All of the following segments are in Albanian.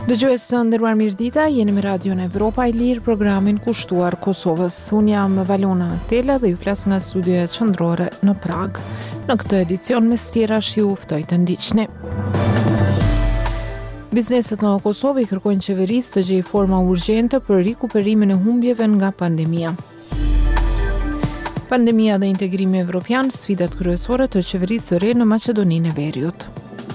Dëgjues të nderuar mirëdita, jeni me Radion Evropa e Lirë, programin kushtuar Kosovës. Unë jam Valona Tela dhe ju flas nga studioja qendrore në Prag. Në këtë edicion mes tjerash ju ftoj të ndiqni. Bizneset në Kosovë i kërkojnë qeverisë të gjejë forma urgjente për rikuperimin e humbjeve nga pandemia. Pandemia dhe integrimi evropian, sfidat kryesore të qeverisë së re në Maqedoninë e Veriut.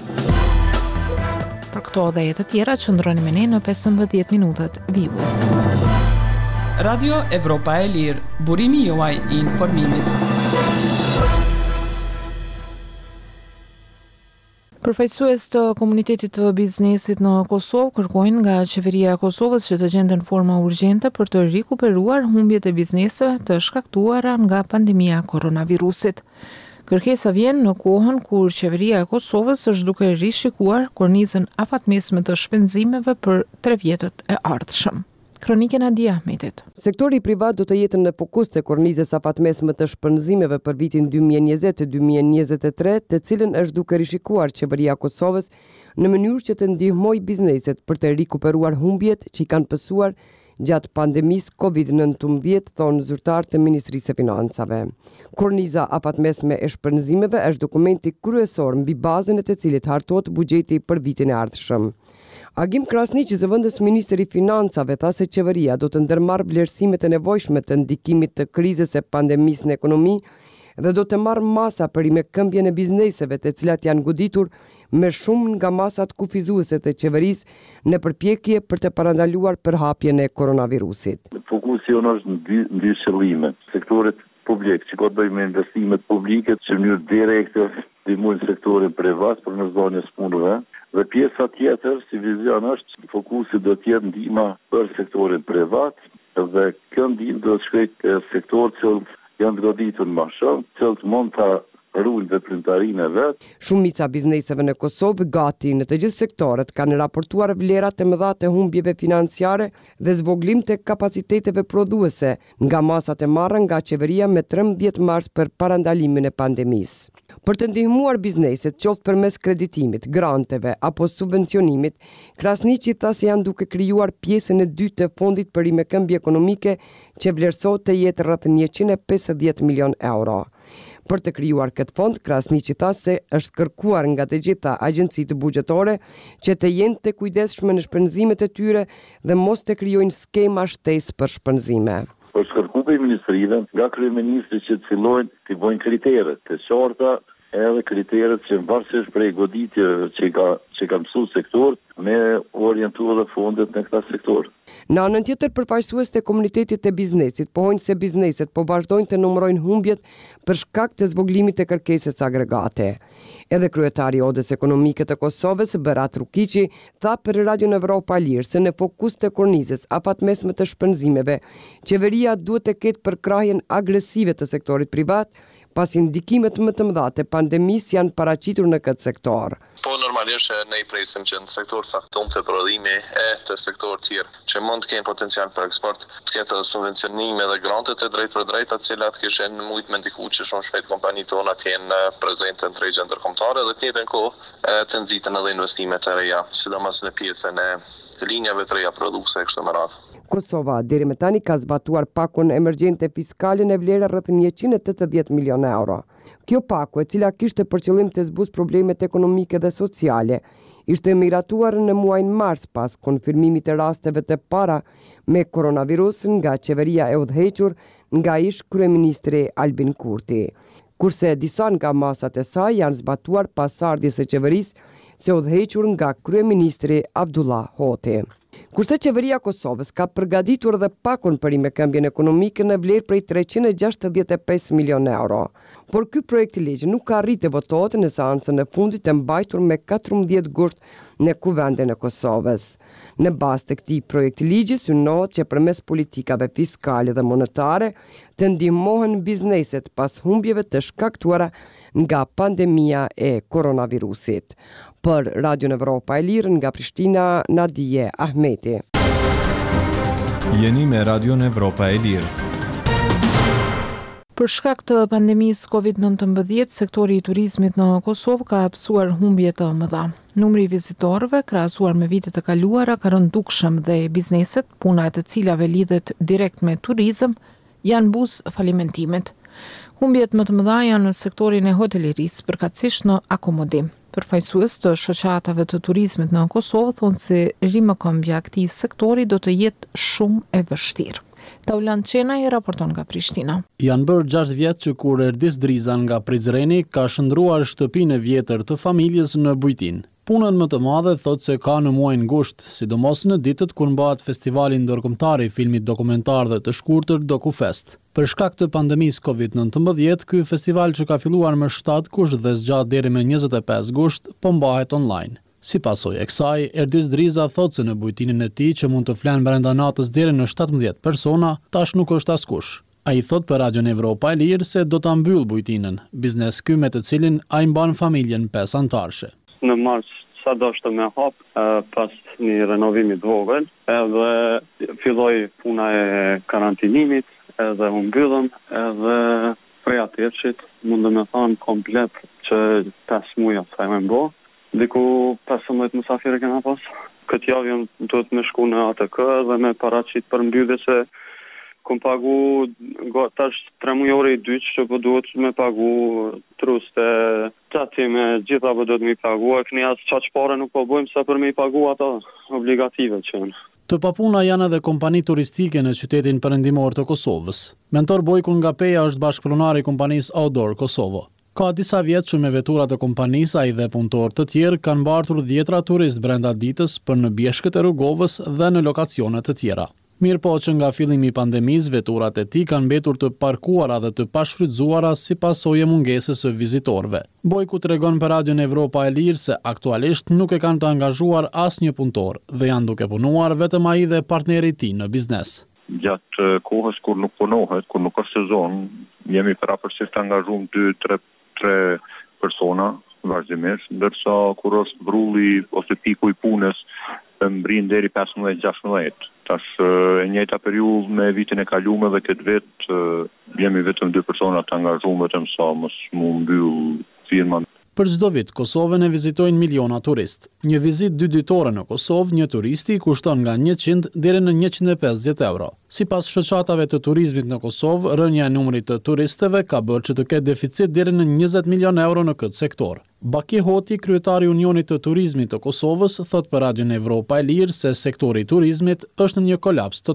Për këto dhe e të tjera qëndroni me ne në 15 minutat vijues. Radio Evropa e Lirë, burimi juaj i informimit. Përfaqësues të komunitetit të biznesit në Kosovë kërkojnë nga qeveria e Kosovës që të gjenden forma urgjente për të rikuperuar humbjet e bizneseve të shkaktuara nga pandemia e koronavirusit. Kërkesa vjen në kohën kur qeveria e Kosovës është duke rishikuar kornizën afatmesme të shpenzimeve për 3 vjetët e ardhshëm. Kronikën e Adi Ahmetit. Sektori privat do të jetë në fokus të kornizës afatmesme të shpenzimeve për vitin 2020-2023, të cilën është duke rishikuar qeveria e Kosovës në mënyrë që të ndihmojë bizneset për të rikuperuar humbjet që i kanë pësuar gjatë pandemisë COVID-19, thonë zyrtar të Ministrisë së Financave. Korniza afatmesme e shpenzimeve është dokumenti kryesor mbi bazën e të cilit hartohet buxheti për vitin e ardhshëm. Agim Krasniqi, zëvendës Ministri i Financave, tha se qeveria do të ndërmarrë vlerësimet e nevojshme të ndikimit të krizës e pandemisë në ekonomi dhe do të marrë masa për rimekëmbjen e bizneseve të cilat janë goditur me shumë nga masat kufizuese të qeverisë në përpjekje për të parandaluar përhapjen e koronavirusit. Fokusi jonë është në dy qëllime. Sektorit publik që ka të bëjë me investimet publike që në mënyrë direkte ndihmojnë sektorin privat për nëzonjës punëve. Dhe pjesa tjetër, si vizion është, fokusi do të jetë ndihma për sektorin privat dhe kjo ndihmë do të shkojë sektor që janë të goditur më shumë, që mund të ruajnë veprimtarinë e vet. Shumica bizneseve në Kosovë gati në të gjithë sektorët kanë raportuar vlerat e mëdha të humbjeve financiare dhe zvoglim të kapaciteteve prodhuese nga masat e marra nga qeveria me 13 mars për parandalimin e pandemisë. Për të ndihmuar bizneset, qoftë përmes kreditimit, granteve apo subvencionimit, Krasniqi tha se janë duke krijuar pjesën e dytë të fondit për rimekëmbje ekonomike që vlerësohet të jetë rreth 150 milion euro. Për të krijuar këtë fond, Krasniqi tha se është kërkuar nga të gjitha agjencitë buxhetore që të jenë të kujdesshme në shpenzimet e tyre dhe mos të krijojnë skema shtesë për shpenzime. Për shkërkupe i ministrive, nga kryeministri që të fillojnë të bëjnë kriteret të qarta, edhe kriteret që varësisht prej goditjeve që ka mësuar sektor me orientuar dhe fondet në këta sektor. Në anën tjetër, përfaqësues të komunitetit të biznesit pohojnë se bizneset po vazhdojnë të numërojnë humbjet për shkak të zvoglimit të kërkesës agregate. Edhe kryetari i Odës Ekonomike të Kosovës, Berat Rukiqi, tha për Radion Evropa e Lirë se në fokus të kornizës afatmesme të shpenzimeve, qeveria duhet të ketë përkrahjen agresive të sektorit privat, pasi ndikimet më të mëdha të pandemisë janë paraqitur në këtë sektor. Po normalisht ne i presim që në sektor caktuar të prodhimi e të sektor tjerë që mund të kenë potencial për eksport, të ketë subvencionime dhe grante të drejtë për drejtë, të cilat kishin mujt me ndiku që shumë shpejt kompanitë tona të jenë prezente në tregje ndërkombëtare dhe të njëjtën kohë të nxitën edhe investimet e reja, sidomos në pjesën e linjave të reja prodhuese kështu me radhë. Kosova deri më tani ka zbatuar pakun emergjente fiskale në vlerë rreth 180 milion euro. Kjo paku, e cila kishte për qëllim të zbusë problemet ekonomike dhe sociale, ishte miratuar në muajin mars pas konfirmimit të rasteve të para me koronavirus nga qeveria e udhëhequr nga ish kryeministri Albin Kurti. Kurse disa nga masat e saj janë zbatuar pas ardhjes së qeverisë se udhëhequr nga kryeministri Abdullah Hoti. Kurse qeveria Kosovës ka përgatitur dhe pakun për rimekëmbjen ekonomike në vlerë prej 365 milion euro. Por ky projekt i ligj nuk ka arritë të votohet në seancën e fundit të mbajtur me 14 gusht në Kuvendin e Kosovës. Në bazë të këtij projekti ligji synohet që përmes politikave fiskale dhe monetare të ndihmohen bizneset pas humbjeve të shkaktuara nga pandemia e koronavirusit. Për Radion Evropa e Lirë nga Prishtina, Nadije Ahmeti. Jeni me Radion Evropa e Lirë. Për shkak të pandemisë COVID-19, sektori i turizmit në Kosovë ka hapësuar humbje të mëdha. Numri i vizitorëve, krahasuar me vitet e kaluara, ka rënë dukshëm dhe bizneset, puna e të cilave lidhet direkt me turizëm, janë buz falimentimit. Humbjet më të mëdha janë në sektorin e hotelerisë, përkatësisht në akomodim. Përfaqësues të shoqatave të turizmit në Kosovë thonë se rimëkëmbja e këtij sektori do të jetë shumë e vështirë. Taulan Qenaj raporton nga Prishtina. Janë bërë 6 vjet që kur Erdis Driza nga Prizreni ka shndruar shtëpinë e vjetër të familjes në Bujtin. Punën më të madhe thot se ka në muajin gusht, sidomos në ditët kur mbahet festivali ndërkombëtar i filmit dokumentar dhe të shkurtër DokuFest. Për shkak të pandemisë COVID-19, ky festival që ka filluar me 7 kusht dhe zgjat deri me 25 gusht, po mbahet online. Si pasojë e kësaj, Erdis Driza thot se në bujtinin e tij që mund të flenë brenda natës deri në 17 persona, tash nuk është askush. Ai thot për Radion Evropa e Lirë se do ta mbyll bujtinën, biznes ky me të cilin ai mban familjen 5 antarësh. Në mars sa doshte me hap pas një renovimi të vogël, edhe filloi puna e karantinimit, edhe u mbyllëm, edhe prej atërshit mundem të them komplet që 5 muaj sa më bë. Diku 15 musafirë kena pas. Këtë javë duhet me shku në ATK dhe me paraqit për mbyllje se kom pagu tash 3 muaj ore i dytë që po duhet me pagu truste, qatime, gjitha po duhet me pagu, e këni as qaq pare nuk po bojmë sa për me i pagu ata obligative që janë. Të papuna janë edhe kompani turistike në qytetin perëndimor të Kosovës. Mentor Bojkun nga Peja është bashkëpronari i kompanisë Outdoor Kosovo. Ka disa vjet që me veturat e kompanisë ai dhe punëtorë të tjerë kanë mbartur 10 turist brenda ditës për në bjeshkët e Rrugovës dhe në lokacione të tjera. Mirë po që nga fillimi i pandemisë veturat e tij kanë mbetur të parkuara dhe të pashfrytzuara si pasojë mungesës së vizitorëve. Bojku tregon për Radion Evropa e Lirë se aktualisht nuk e kanë të angazhuar asnjë punëtor dhe janë duke punuar vetëm ai dhe partneri i tij në biznes. Gjatë kohës kur nuk punohet, kur nuk është sezon, jemi parapërsisht angazhuar 2-3 persona vazhdimisht, ndërsa kur është brulli ose piku i punës mbrin deri 15-16. Tash e njëjta periudhë me vitin e kaluar dhe këtë vit jemi vetëm 2 persona të angazhuar vetëm sa mos mu mbyll firma. Për çdo vit, Kosovën e vizitojnë miliona turist. Një vizitë 2 ditore në Kosovë, një turisti kushton nga 100 deri në 150 euro. Sipas shoqatave të turizmit në Kosovë, rënja e numrit të turistëve ka bërë që të ketë deficit deri në 20 milion euro në këtë sektor. Baki Hoti, kryetari i Unionit të Turizmit të Kosovës, thot për Radion Evropa e Lirë se sektori i turizmit është në një kolaps